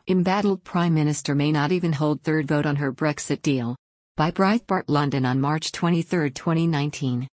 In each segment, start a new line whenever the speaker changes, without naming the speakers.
Embattled Prime Minister may not even hold third vote on her Brexit deal. By Breitbart London on March 23, 2019.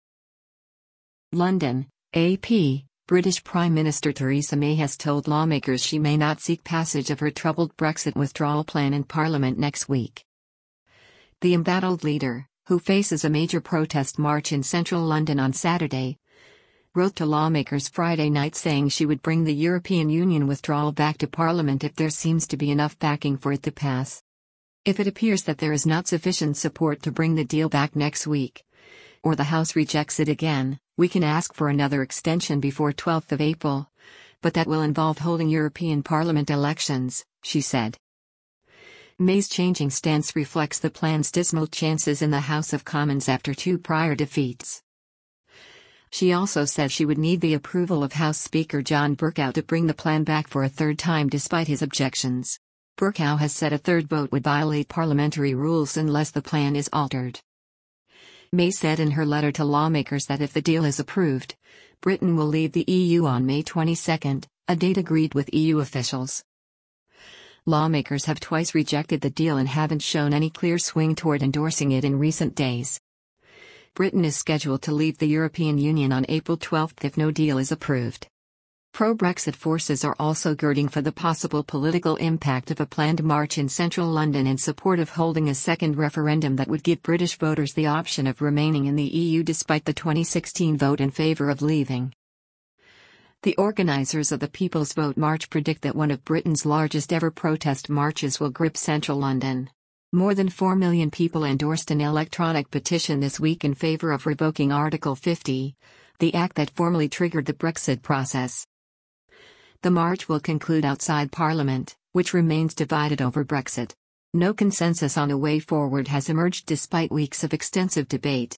London, AP. British Prime Minister Theresa May has told lawmakers she may not seek passage of her troubled Brexit withdrawal plan in Parliament next week. The embattled leader, who faces a major protest march in central London on Saturday, wrote to lawmakers Friday night saying she would bring the European Union withdrawal back to Parliament if there seems to be enough backing for it to pass. If it appears that there is not sufficient support to bring the deal back next week, or the House rejects it again, we can ask for another extension before 12th of April, but that will involve holding European Parliament elections, she said. May's changing stance reflects the plan's dismal chances in the House of Commons after two prior defeats. She also said she would need the approval of House Speaker John Bercow to bring the plan back for a third time despite his objections. Bercow has said a third vote would violate parliamentary rules unless the plan is altered. May said in her letter to lawmakers that if the deal is approved, Britain will leave the EU on May 22, a date agreed with EU officials. Lawmakers have twice rejected the deal and haven't shown any clear swing toward endorsing it in recent days. Britain is scheduled to leave the European Union on April 12 if no deal is approved. Pro-Brexit forces are also girding for the possible political impact of a planned march in central London in support of holding a second referendum that would give British voters the option of remaining in the EU despite the 2016 vote in favour of leaving. The organisers of the People's Vote March predict that one of Britain's largest ever protest marches will grip central London. More than 4 million people endorsed an electronic petition this week in favour of revoking Article 50, the act that formally triggered the Brexit process. The march will conclude outside Parliament, which remains divided over Brexit. No consensus on a way forward has emerged despite weeks of extensive debate.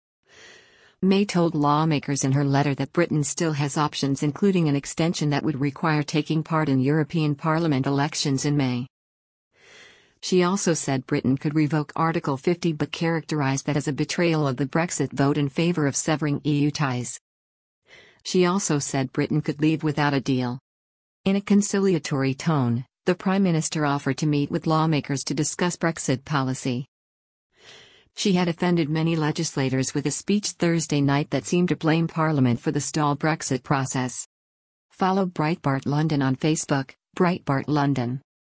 May told lawmakers in her letter that Britain still has options, including an extension that would require taking part in European Parliament elections in May. She also said Britain could revoke Article 50 but characterized that as a betrayal of the Brexit vote in favour of severing EU ties. She also said Britain could leave without a deal. In a conciliatory tone, the Prime Minister offered to meet with lawmakers to discuss Brexit policy. She had offended many legislators with a speech Thursday night that seemed to blame Parliament for the stalled Brexit process. Follow Breitbart London on Facebook, Breitbart London.